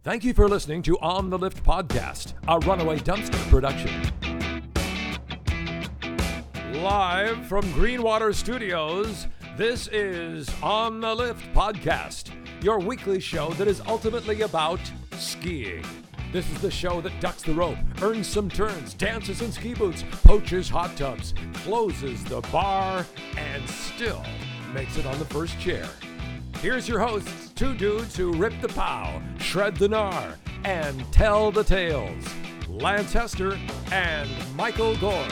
Thank you for listening to On the Lift Podcast, a Runaway Dumpster production. Live from Greenwater Studios, this is On the Lift Podcast, your weekly show that is ultimately about skiing. This is the show that ducks the rope, earns some turns, dances in ski boots, poaches hot tubs, closes the bar, and still makes it on the first chair. Here's your hosts, two dudes who rip the pow, shred the gnar, and tell the tales, Lance Hester and Michael Gore.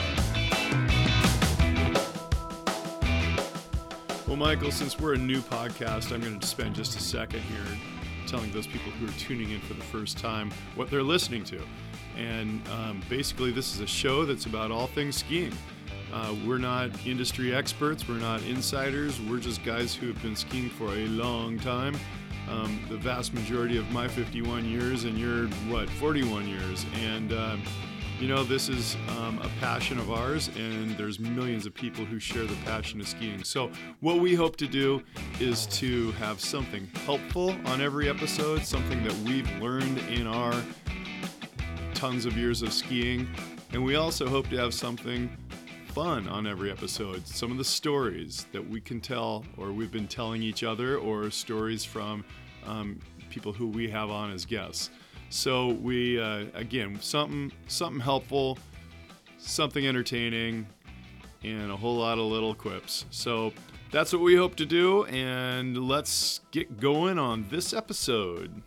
Well, Michael, since we're a new podcast, I'm going to spend just a second here telling those people who are tuning in for the first time what they're listening to. And basically, this is a show that's about all things skiing. We're not industry experts, we're not insiders, we're just guys who have been skiing for a long time. The vast majority of my 51 years and your, 41 years. And, this is a passion of ours, and there's millions of people who share the passion of skiing. So what we hope to do is to have something helpful on every episode, something that we've learned in our tons of years of skiing. And we also hope to have something fun on every episode. Some of the stories that we can tell, or we've been telling each other, or stories from people who we have on as guests. So we, again, something helpful, something entertaining, and a whole lot of little quips. So that's what we hope to do, and let's get going on this episode.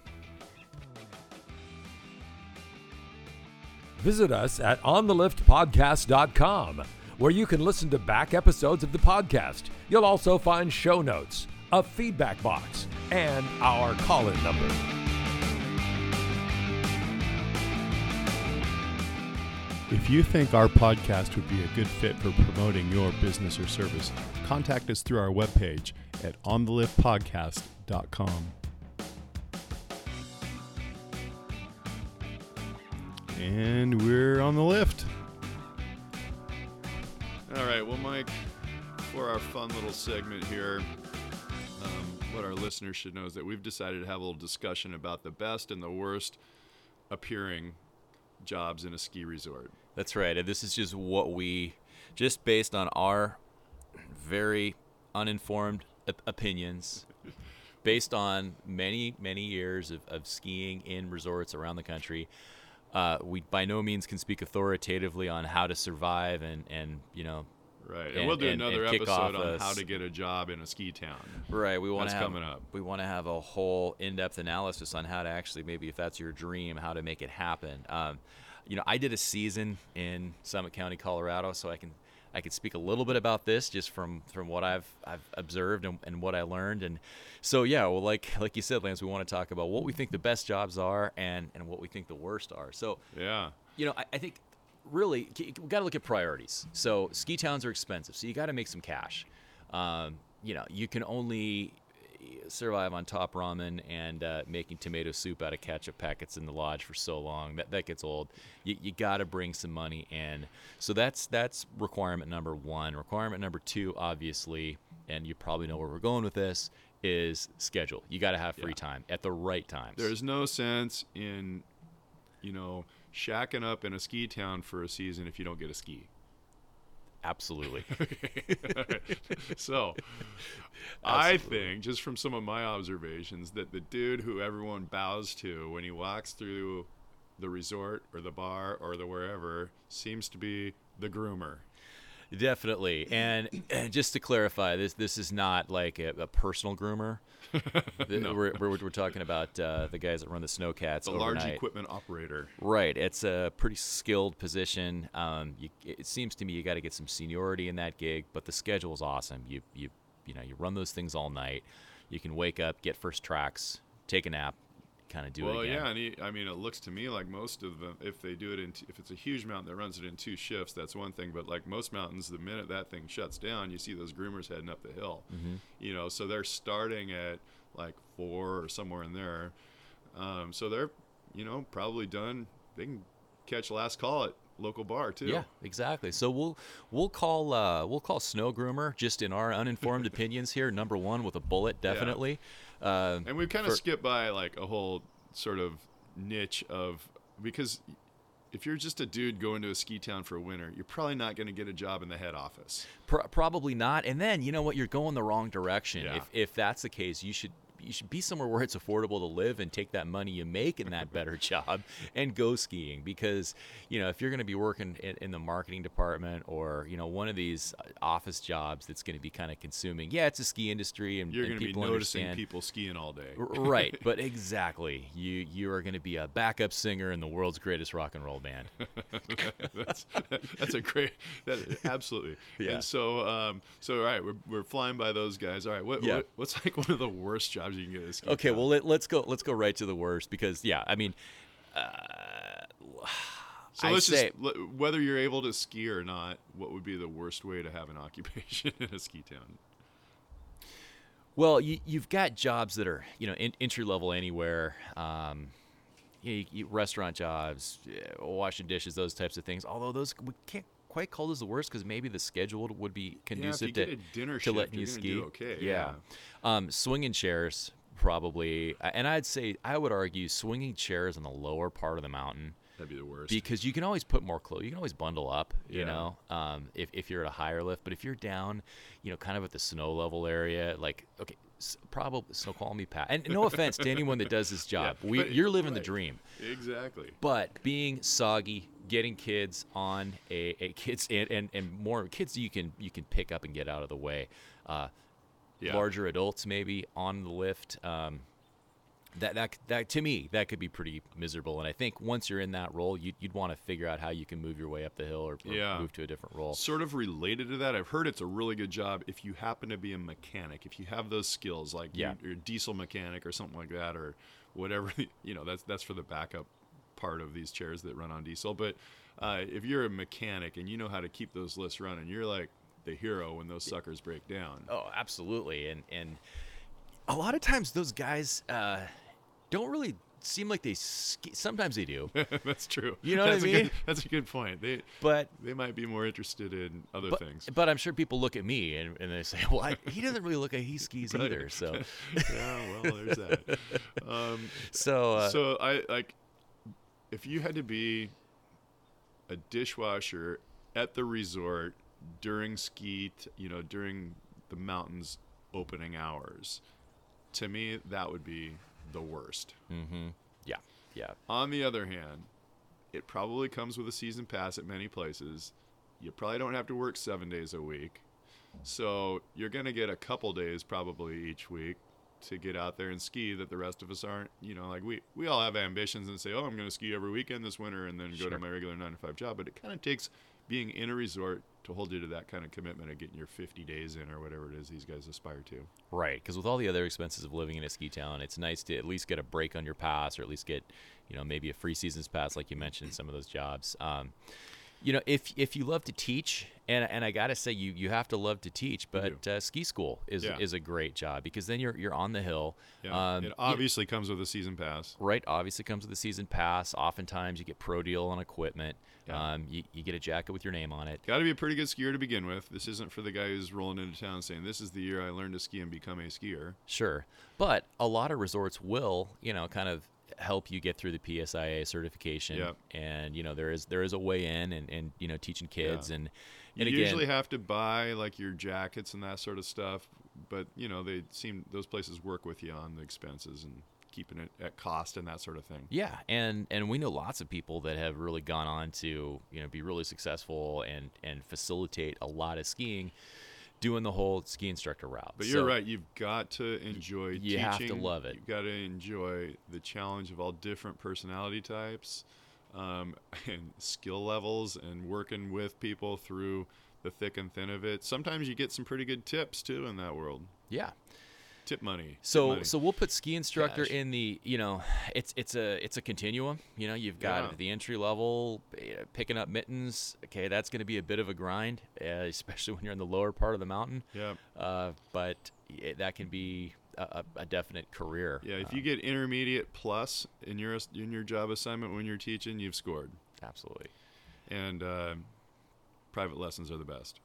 Visit us at ontheliftpodcast.com, where you can listen to back episodes of the podcast. You'll also find show notes, a feedback box, and our call-in number. If you think our podcast would be a good fit for promoting your business or service, contact us through our webpage at ontheliftpodcast.com. And we're on the lift. All right, well, Mike, for our fun little segment here, what our listeners should know is that we've decided to have a little discussion about the best and the worst appearing jobs in a ski resort. That's right. And this is just based on our very uninformed opinions, based on many, many years of skiing in resorts around the country. We by no means can speak authoritatively on how to survive and Right, and we'll do another episode on how to get a job in a ski town. Right, That's coming up. We want to have a whole in-depth analysis on how to actually, maybe if that's your dream, how to make it happen. I did a season in Summit County, Colorado, so I can speak a little bit about this just from what I've observed and what I learned. And so like you said, Lance, we want to talk about what we think the best jobs are and what we think the worst are. So I think really we got to look at priorities. So ski towns are expensive, so you got to make some cash. You can only survive on top ramen and making tomato soup out of ketchup packets in the lodge for so long. That gets old. You got to bring some money in. So that's requirement number one. Requirement number two, obviously, and you probably know where we're going with this, is schedule. You got to have free time at the right times. There's no sense in, shacking up in a ski town for a season if you don't get a ski. Absolutely. So, I think, just from some of my observations, that the dude who everyone bows to when he walks through the resort or the bar or the wherever seems to be the groomer. Definitely. And just to clarify, this is not like a personal groomer. No. We're talking about the guys that run the Snowcats the overnight. Large equipment operator. Right. It's a pretty skilled position. It seems to me you got to get some seniority in that gig, but the schedule is awesome. You run those things all night. You can wake up, get first tracks, take a nap, kind of do it again. Well, yeah, and it looks to me like most of them, if they do it if it's a huge mountain that runs it in 2 shifts, that's one thing. But like most mountains, the minute that thing shuts down, you see those groomers heading up the hill. Mm-hmm. So they're starting at like 4 or somewhere in there. So they're, probably done. They can catch last call at local bar too. Yeah, exactly. So we'll call Snow Groomer, just in our uninformed opinions here, number one with a bullet, definitely. And we've kind of skipped by like a whole sort of niche of, because if you're just a dude going to a ski town for a winter, you're probably not going to get a job in the head office. Probably not. And then, you know what? You're going the wrong direction. Yeah. If that's the case, you should be somewhere where it's affordable to live and take that money you make in that better job and go skiing. Because, you know, if you're going to be working in the marketing department or, you know, one of these office jobs that's going to be kind of consuming, yeah, it's a ski industry and You're going to be people noticing understand. people skiing all day. Right, but exactly. You are going to be a backup singer in the world's greatest rock and roll band. That's a great, absolutely. Yeah. And so, all right, we're flying by those guys. All right, what's like one of the worst jobs you can get at a ski Okay, town? well let's go right to the worst because I mean, So let's just, whether you're able to ski or not, what would be the worst way to have an occupation in a ski town? Well, you've got jobs that are, you know, entry level anywhere. Restaurant jobs, washing dishes, those types of things. Although those we can't quite call those the worst because maybe the schedule would be conducive if you get a dinner to shift, letting you you're gonna ski. do okay. Yeah. Swinging chairs probably, and I would argue swinging chairs on the lower part of the mountain. That'd be the worst. Because you can always put more clothes. You can always bundle up, you Yeah. know, if you're at a higher lift. But if you're down, you know, kind of at the snow level area, like, okay, probably, so call me Pat. And no offense to anyone that does this job. Yeah, you're living the right. dream. Exactly. But being soggy, getting kids on a kids and more kids you can pick up and get out of the way. Yeah. Larger adults maybe on the lift. That to me that could be pretty miserable, and I think once you're in that role, you'd want to figure out how you can move your way up the hill or move to a different role. Sort of related to that, I've heard it's a really good job if you happen to be a mechanic, if you have those skills, like you're a diesel mechanic or something like that, or whatever. You know, that's for the backup part of these chairs that run on diesel. But if you're a mechanic and you know how to keep those lifts running, you're like the hero when those suckers break down. Oh, absolutely, and a lot of times those guys don't really seem like they ski. Sometimes they do. That's true. You know what I mean? That's a good point. They might be more interested in other things. But I'm sure people look at me and they say, well, he doesn't really look like he skis Right. either. So yeah, well, there's that. So I like, if you had to be a dishwasher at the resort during during the mountains opening hours, to me that would be the worst. yeah. On the other hand, it probably comes with a season pass at many places. You probably don't have to work 7 days a week, so you're gonna get a couple days probably each week to get out there and ski that the rest of us aren't. You know, like we all have ambitions and say, oh, I'm gonna ski every weekend this winter and then go to my regular 9-to-5 job, but it kind of takes being in a resort to hold you to that kind of commitment of getting your 50 days in or whatever it is these guys aspire to. Right, because with all the other expenses of living in a ski town, it's nice to at least get a break on your pass, or at least get, you know, maybe a free season's pass, like you mentioned in some of those jobs. You know, if you love to teach, and I gotta say you have to love to teach, but ski school is a great job because then you're on the hill. Yeah, it obviously comes with a season pass. Right, obviously comes with a season pass. Oftentimes you get pro deal on equipment. Yeah. You get a jacket with your name on it. Got to be a pretty good skier to begin with. This isn't for the guy who's rolling into town saying, this is the year I learned to ski and become a skier. Sure. But a lot of resorts will, you know, kind of help you get through the PSIA certification. Yep. And, you know, there is a way in and you know, teaching kids. Yeah. And You again, usually have to buy like your jackets and that sort of stuff. But, you know, those places work with you on the expenses and keeping it at cost and that sort of thing. Yeah, and we know lots of people that have really gone on to, you know, be really successful and facilitate a lot of skiing doing the whole ski instructor route. But you're right. You've got to enjoy teaching. You have to love it. You've got to enjoy the challenge of all different personality types and skill levels and working with people through the thick and thin of it. Sometimes you get some pretty good tips, too, in that world. Yeah. Tip money. So we'll put ski instructor in the, you know, it's a continuum. You know, you've got the entry level, picking up mittens. Okay, that's going to be a bit of a grind, especially when you're in the lower part of the mountain. Yeah. But that can be a definite career. Yeah, if you get intermediate plus in your job assignment when you're teaching, you've scored. Absolutely. And private lessons are the best.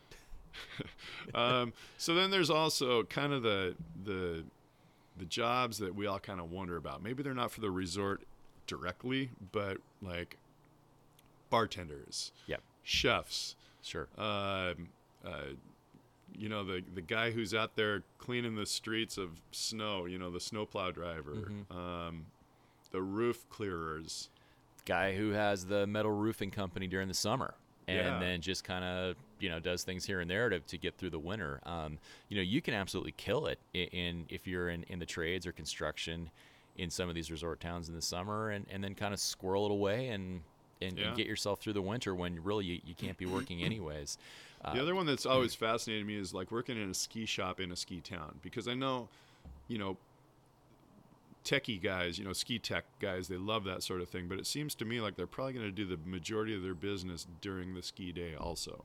So then there's also kind of the jobs that we all kind of wonder about. Maybe they're not for the resort directly, but like bartenders, Yep. chefs, Sure. you know, the guy who's out there cleaning the streets of snow, you know, the snowplow driver, the roof clearers. Guy who has the metal roofing company during the summer and Yeah. then just kind of, you know, does things here and there to get through the winter. You know, you can absolutely kill it if you're in the trades or construction in some of these resort towns in the summer and then kind of squirrel it away and get yourself through the winter when really you can't be working anyways. The other one that's always fascinated me is like working in a ski shop in a ski town, because I know, you know, techie guys, you know, ski tech guys, they love that sort of thing. But it seems to me like they're probably going to do the majority of their business during the ski day also.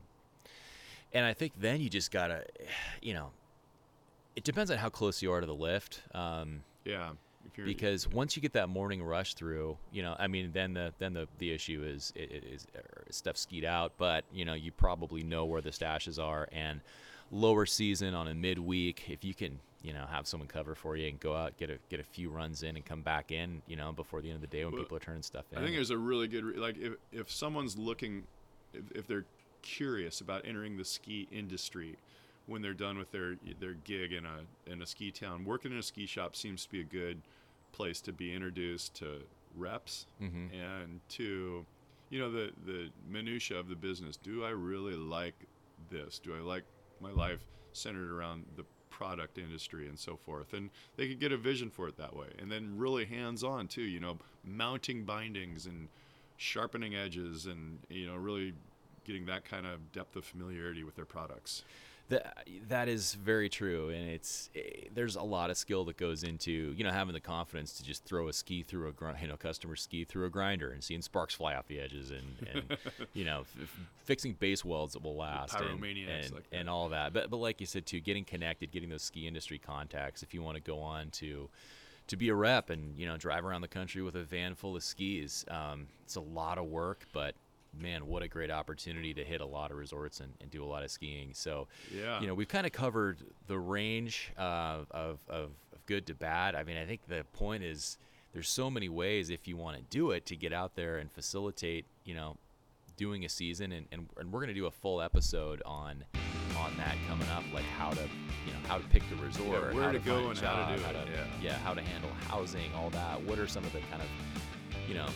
And I think then you just got to, you know, it depends on how close you are to the lift. Yeah. If you're, Because once you get that morning rush through, you know, I mean, then the issue is stuff skied out, but you know, you probably know where the stashes are. And lower season on a midweek, if you can, you know, have someone cover for you and go out, get a few runs in and come back in, you know, before the end of the day when people are turning stuff in. I think there's a really good like if someone's looking, if they're curious about entering the ski industry when they're done with their gig in a ski town, working in a ski shop seems to be a good place to be introduced to reps and to, you know, the minutia of the business. Do I really like this? Do I like my life centered around the product industry and so forth? And they could get a vision for it that way. And then really hands-on too, you know, mounting bindings and sharpening edges and, you know, really getting that kind of depth of familiarity with their products. That is very true, and there's a lot of skill that goes into, you know, having the confidence to just throw a ski through customer ski through a grinder and seeing sparks fly off the edges and you know, fixing base welds that will last and all that. But like you said too, getting connected, getting those ski industry contacts. If you want to go on to be a rep and, you know, drive around the country with a van full of skis, it's a lot of work, but man, what a great opportunity to hit a lot of resorts and do a lot of skiing. So, you know, we've kind of covered the range of good to bad. I mean, I think the point is there's so many ways if you want to do it to get out there and facilitate, you know, doing a season. And we're going to do a full episode on that coming up, like how to pick the resort, where how to go and how to do it. How to handle housing, all that. What are some of the kind of, you know,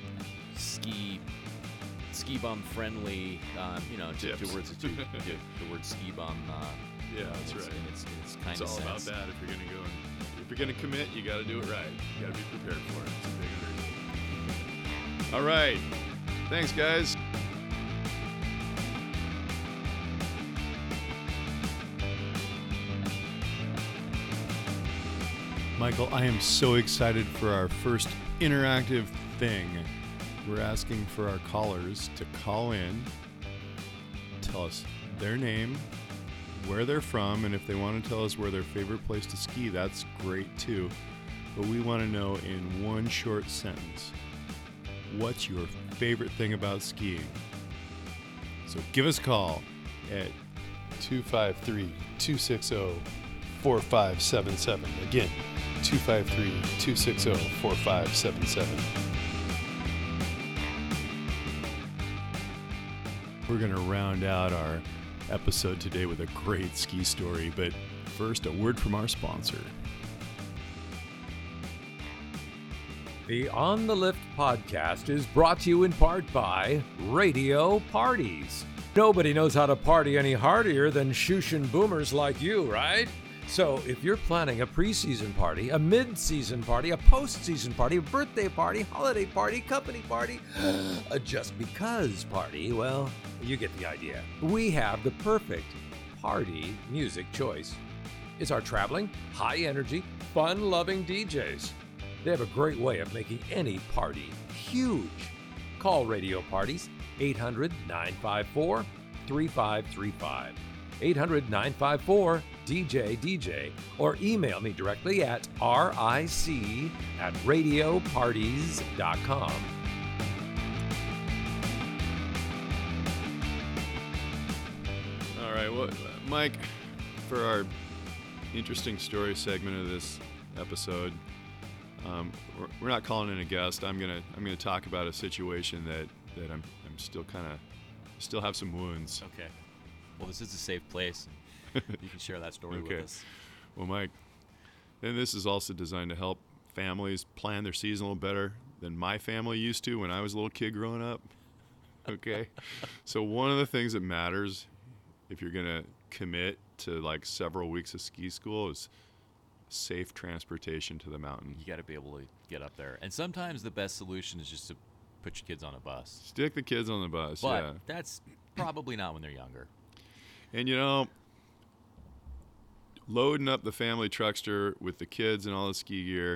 ski bum friendly, you know, the word ski bum. Yeah, that's right. It's kind of all about that. If you're gonna commit, you got to do it right. You got to be prepared for it. It's a big undertaking. All right, thanks, guys. Michael, I am so excited for our first interactive thing. We're asking for our callers to call in, tell us their name, where they're from, and if they want to tell us where their favorite place to ski, that's great too. But we want to know in one short sentence, what's your favorite thing about skiing? So give us a call at 253-260-4577. Again, 253-260-4577. We're going to round out our episode today with a great ski story, but first, a word from our sponsor. The On the Lift podcast is brought to you in part by Radio Parties. Nobody knows how to party any hardier than Shushan boomers like you, right? So if you're planning a preseason party, a mid-season party, a post-season party, a birthday party, holiday party, company party, a just because party, well, you get the idea. We have the perfect party music choice. It's our traveling, high-energy, fun-loving DJs. They have a great way of making any party huge. Call Radio Parties, 800-954-3535. 800-954-DJ, or email me directly at ric@radioparties.com. All right, well, Mike, for our interesting story segment of this episode, we're not calling in a guest. I'm gonna talk about a situation that I'm still still have some wounds. Okay. Well, this is a safe place. You can share that story Okay. with us. Well, Mike, and this is also designed to help families plan their season a little better than my family used to when I was a little kid growing up. Okay. So one of the things that matters if you're going to commit to like several weeks of ski school is safe transportation to the mountain. You got to be able to get up there. And sometimes the best solution is just to put your kids on a bus. Stick the kids on the bus, But yeah. that's probably not when they're younger. And you know, loading up the family truckster with the kids and all the ski gear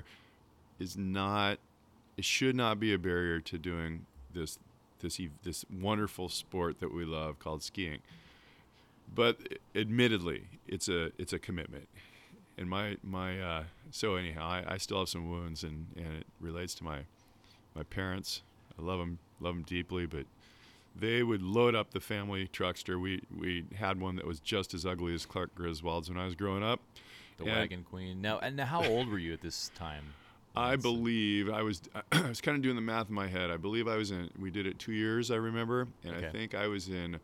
it should not be a barrier to doing this wonderful sport that we love called skiing. But admittedly, it's a commitment. And so anyhow, I still have some wounds, and it relates to my parents. I love them deeply, but they would load up the family truckster. We had one that was just as ugly as Clark Griswold's when I was growing up. The Wagon Queen. Now, how old were you at this time? I believe I was kind of doing the math in my head. I believe we did it 2 years, I remember, and Okay. I think I was in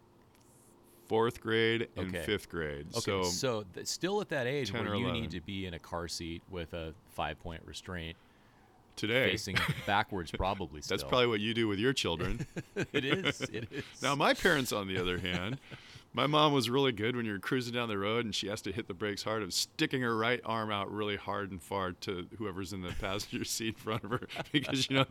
4th grade and Okay. 5th grade. Okay, so still at that age 10 where or you 11. need to be in a car seat with a 5-point restraint today, facing backwards, probably still. that's probably what you do with your children. It is. Now, my parents, on the other hand, my mom was really good when you're cruising down the road and she has to hit the brakes hard of sticking her right arm out really hard and far to whoever's in the passenger seat in front of her, because you know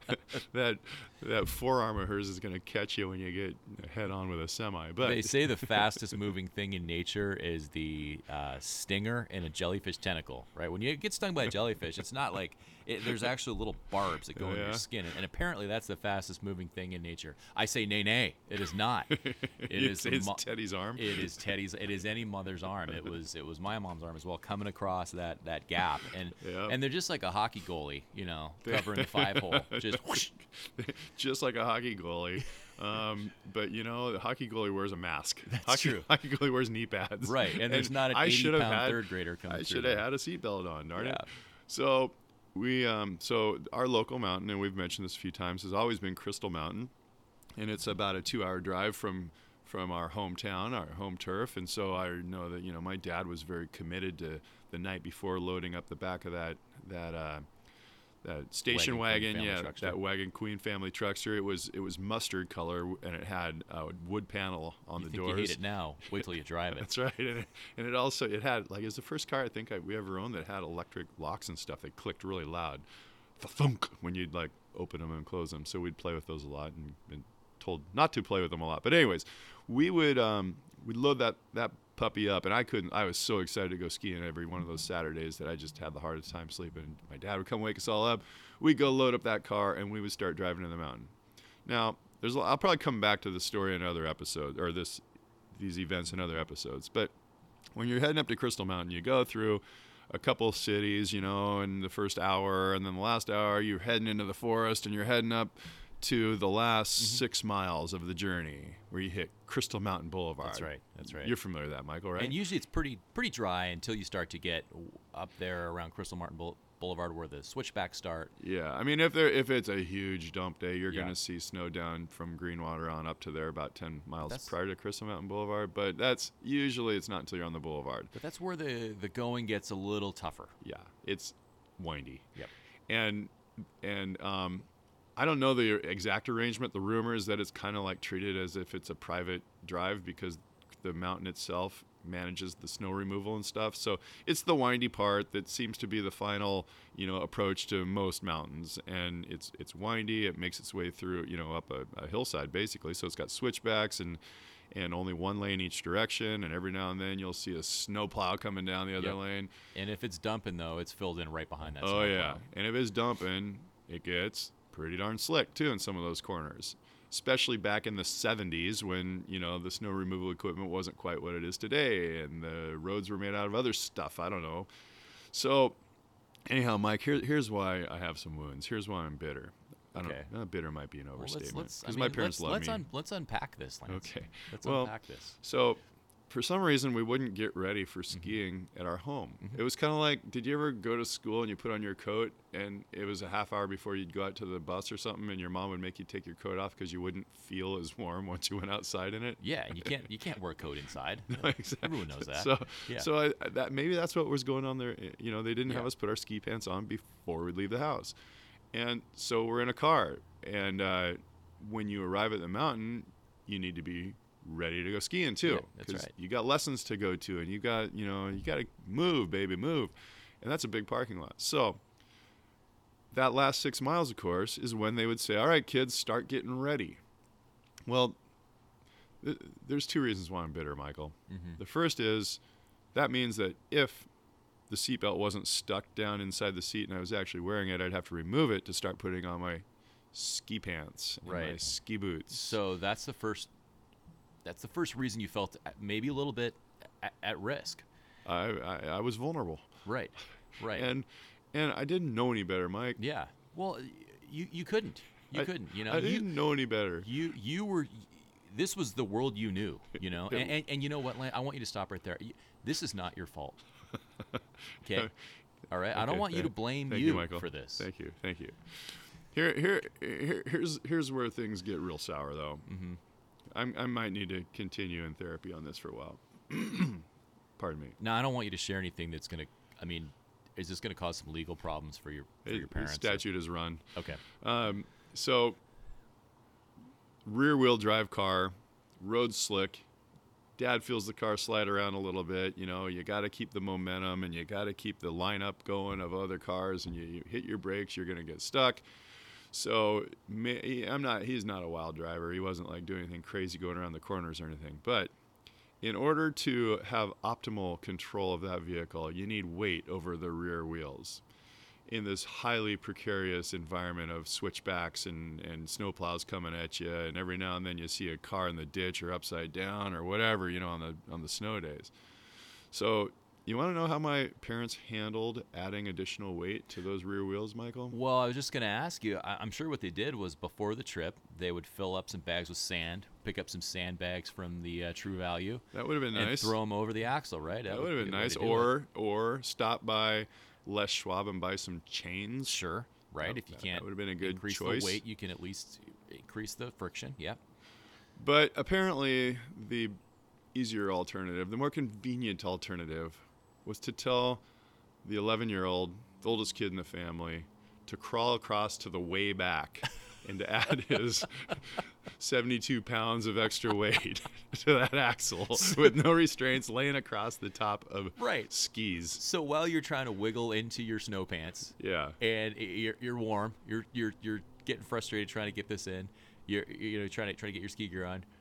that forearm of hers is going to catch you when you get head on with a semi. But They say the fastest moving thing in nature is the stinger in a jellyfish tentacle, right? When you get stung by a jellyfish, it's not like there's actually little barbs that go in Yeah. your skin, and apparently that's the fastest moving thing in nature. I say nay, it is not. it's Teddy's arm. It is Teddy's. It is any mother's arm. It was my mom's arm as well, coming across that gap, and Yep. and they're just like a hockey goalie, covering the 5-hole, just whoosh. Just like a hockey goalie. But you know, the hockey goalie wears a mask. That's true. Hockey goalie wears knee pads. Right, and there's not an I should have 80-pound had- third grader coming I through should have there. had a seatbelt on, darn it. Yeah. So we so our local mountain, and we've mentioned this a few times, has always been Crystal Mountain, and it's about a 2-hour drive from our hometown, our home turf. And so I know that my dad was very committed to the night before loading up the back of that station Wagon Queen wagon, family truckster. that Wagon Queen family truckster. It was mustard color, and it had a wood panel on You the think doors. you hate it now? Wait till you drive it. That's right, and it had it was the first car I think we ever owned that had electric locks and stuff that clicked really loud, thunk, when you'd like open them and close them. So we'd play with those a lot, and been told not to play with them a lot. But anyways, we would we'd load that puppy up, and I was so excited to go skiing every one of those Saturdays that I just had the hardest time sleeping. My dad would come wake us all up. We'd go load up that car, and we would start driving to the mountain. Now, I'll probably come back to the story in another episode, or these events in other episodes. But when you're heading up to Crystal Mountain, you go through a couple cities, in the first hour, and then the last hour you're heading into the forest, and you're heading up to the last 6 miles of the journey, where you hit Crystal Mountain Boulevard. That's right. You're familiar with that, Michael, right? And usually it's pretty dry until you start to get up there around Crystal Mountain Boulevard, where the switchbacks start. Yeah, I mean, if it's a huge dump day, you're Yeah. going to see snow down from Greenwater on up to there, about 10 miles That's- prior to Crystal Mountain Boulevard. But it's not until you're on the boulevard. But that's where the going gets a little tougher. Yeah, it's windy. Yep. And I don't know the exact arrangement. The rumor is that it's kind of like treated as if it's a private drive, because the mountain itself manages the snow removal and stuff. So it's the windy part that seems to be the final, approach to most mountains. And it's windy. It makes its way through, up a hillside basically. So it's got switchbacks and only one lane each direction. And every now and then you'll see a snowplow coming down the other Yep. lane. And if it's dumping, though, it's filled in right behind that. Oh snowplow. yeah, and if it's dumping, it gets pretty darn slick too in some of those corners, especially back in the 70s when the snow removal equipment wasn't quite what it is today, and the roads were made out of other stuff. I don't know. So anyhow, Mike, here's why I have some wounds. Here's why I'm bitter. Okay. Bitter might be an Well, overstatement, let's because my parents love me. Let's unpack this, Lance. Okay. Let's Well, unpack this. So for some reason, we wouldn't get ready for skiing at our home. It was kind of like, did you ever go to school and you put on your coat and it was a half hour before you'd go out to the bus or something, and your mom would make you take your coat off because you wouldn't feel as warm once you went outside in it? Yeah, and you can't wear a coat inside. No, exactly. Everyone knows that. So, yeah. so maybe that's what was going on there. You know, they didn't have Yeah. us put our ski pants on before we leave the house, and so we're in a car. And when you arrive at the mountain, you need to be ready to go skiing too, Yeah, that's right. you got lessons to go to, and you got to move, baby, move, and that's a big parking lot. So that last 6 miles, of course, is when they would say, all right, kids, start getting ready. Well, there's two reasons why I'm bitter, Michael. The first is that means that if the seatbelt wasn't stuck down inside the seat and I was actually wearing it, I'd have to remove it to start putting on my ski pants and my Right. ski boots. So that's the first reason you felt maybe a little bit at risk. I was vulnerable. Right. Right. And I didn't know any better, Mike. yeah. Well, you couldn't. You couldn't. You know. I didn't know any better. You were. This was the world you knew. You know. And you know what, Lane? I want you to stop right there. This is not your fault. Okay. All right. I don't Okay, want you to blame thank you Michael. for this. Thank you. Here's where things get real sour, though. I might need to continue in therapy on this for a while. Pardon me. Now, I don't want you to share anything that's going to. I mean, is this going to cause some legal problems for your The parents? statute is run. Okay. So, rear-wheel drive car, road slick. Dad feels the car slide around a little bit. You know, you got to keep the momentum and you got to keep the lineup going of other cars. And you hit your brakes, you're going to get stuck. So he's not a wild driver. He wasn't like doing anything crazy going around the corners or anything. But in order to have optimal control of that vehicle, you need weight over the rear wheels. In this highly precarious environment of switchbacks and snowplows coming at you, and every now and then you see a car in the ditch or upside down or whatever, you know, on the snow days. So you want to know how my parents handled adding additional weight to those rear wheels, Michael? Well, I was just going to ask you. I'm sure what they did was before the trip, they would fill up some bags with sand, pick up some sandbags from the True Value. That would have been and nice. throw them over the axle, right? That would have been be a good way nice. to do it. Or stop by Les Schwab and buy some chains. Sure, right. If you That can't would have been a good increase choice. the weight, you can at least increase the friction. Yep. But apparently the easier alternative, the more convenient alternative, was to tell the 11-year-old, the oldest kid in the family, to crawl across to the way back and to add his 72 pounds of extra weight to that axle with no restraints, laying across the top of Right. skis. So while you're trying to wiggle into your snow pants, Yeah. and you're warm, you're getting frustrated trying to get this in, you're trying to get your ski gear on.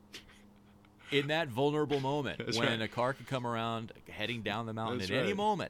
In that vulnerable moment, That's when right. a car could come around heading down the mountain That's at any right. moment,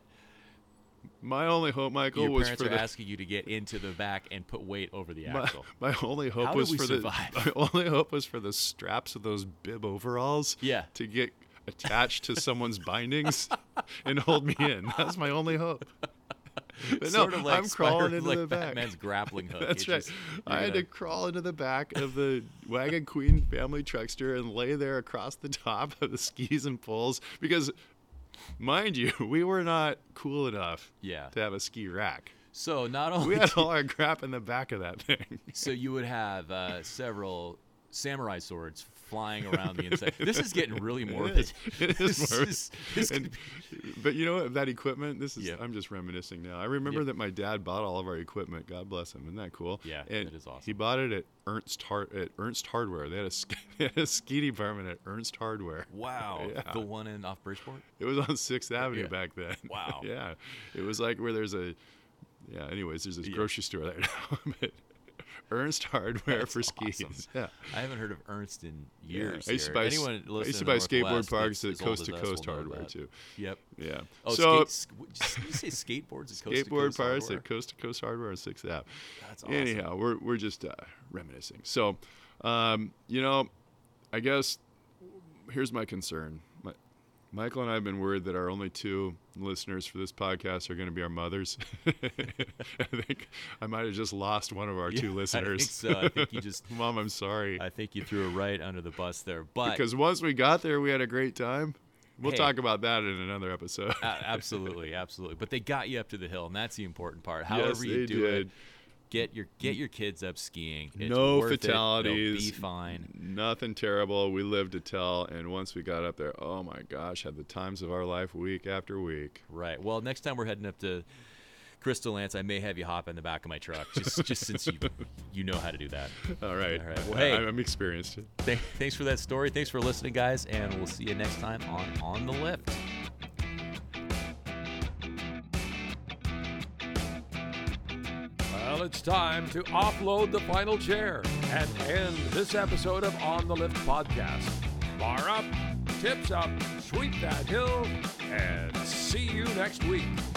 My only hope, Michael, your was parents for are the asking you to get into the back and put weight over the axle. my only hope How did was we for survive? my only hope was for the straps of those bib overalls Yeah. to get attached to someone's bindings and hold me in. That's my only hope. But Sort no, of like I'm crawling into like the back. Batman's grappling hook. That's It's right. just- I you're had to gonna- crawl into the back of the Wagon Queen family truckster and lay there across the top of the skis and poles because, mind you, we were not cool enough Yeah. to have a ski rack. So not only We had all our crap in the back of that thing. so you would have several samurai swords flying around the inside. This is getting really morbid. It is This morbid. is- this And- but you know what? That equipment, Yeah. I'm just reminiscing now. I remember Yeah. that my dad bought all of our equipment. God bless him. Isn't that cool? Yeah, and that is awesome. He bought it at Ernst Hardware. They had a ski department at Ernst Hardware. Wow. Yeah. The one in off Bridgeport? It was on 6th Avenue Yeah. back then. Wow. Yeah. It was like where there's a, anyways, there's this grocery store there now. But Ernst Hardware That's for skis. awesome. Yeah. I haven't heard of Ernst in years. I used to here. buy, Anyone I used listening to buy in the skateboard Northwest parks that's at as old Coast as to us Coast will know Hardware that. too. Yep. Yeah. Oh, so did you say skateboards at Coast to skateboard Coast parts Hardware? at Coast to Coast Hardware on 6th Ave. That's awesome. Anyhow, we're just reminiscing. So, I guess here's my concern. Michael and I have been worried that our only 2 listeners for this podcast are going to be our mothers. I think I might have just lost one of our 2 listeners. I think so. I think you just... Mom, I'm sorry. I think you threw her right under the bus there. But because once we got there, we had a great time. We'll Hey. talk about that in another episode. Absolutely. But they got you up to the hill, and that's the important part. Yes, However you they do did. it, get your kids up skiing. It's No worth it. They'll fatalities. be fine. Nothing terrible. We lived to tell. And once we got up there, oh my gosh, had the times of our life week after week. Right. Well, next time we're heading up to Crystal Lance, I may have you hop in the back of my truck, just since you know how to do that. All right. Well, hey. I'm experienced. Thanks for that story. Thanks for listening, guys, and we'll see you next time on the Lift. Well, it's time to offload the final chair and end this episode of On the Lift podcast. Bar up, tips up, sweep that hill, and see you next week.